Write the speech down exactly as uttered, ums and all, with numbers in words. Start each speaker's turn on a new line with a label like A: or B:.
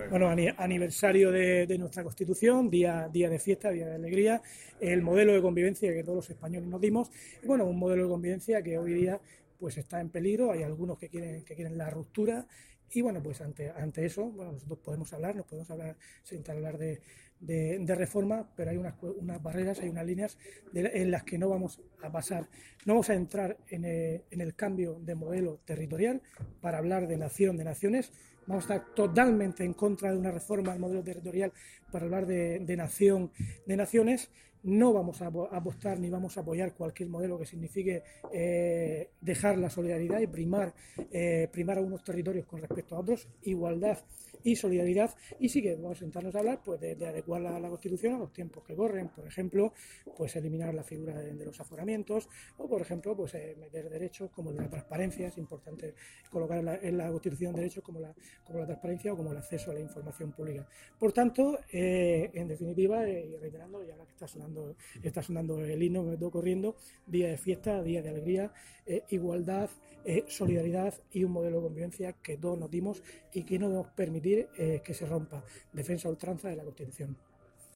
A: Bueno, aniversario de, de nuestra Constitución, día, día de fiesta, día de alegría, el modelo de convivencia que todos los españoles nos dimos, y bueno, un modelo de convivencia que hoy día pues está en peligro, hay algunos que quieren, que quieren la ruptura, y bueno, pues ante, ante eso, bueno, nosotros podemos hablar, nos podemos hablar, sentar a hablar de, de, de reforma, pero hay unas, unas barreras, hay unas líneas de, en las que no vamos a pasar, no vamos a entrar en el, en el cambio de modelo territorial para hablar de nación, de naciones. Vamos a estar totalmente en contra de una reforma del modelo territorial para hablar de, de nación, de naciones. No vamos a apostar ni vamos a apoyar cualquier modelo que signifique eh, dejar la solidaridad y primar, eh, primar a unos territorios con respecto a otros, igualdad y solidaridad. Y sí que vamos a sentarnos a hablar pues, de, de adecuar la, la Constitución a los tiempos que corren. Por ejemplo, pues eliminar la figura de, de los aforamientos o, por ejemplo, pues eh, meter derechos como el de la transparencia. Es importante colocar en la, en la Constitución derechos como la, como la transparencia o como el acceso a la información pública. Por tanto, eh, en definitiva, eh, y reiterando, ya la que está sonando está sonando el himno, me estoy corriendo, día de fiesta, día de alegría, eh, igualdad, eh, solidaridad y un modelo de convivencia que todos nos dimos y que no debemos permitir eh, que se rompa. Defensa a ultranza de la Constitución.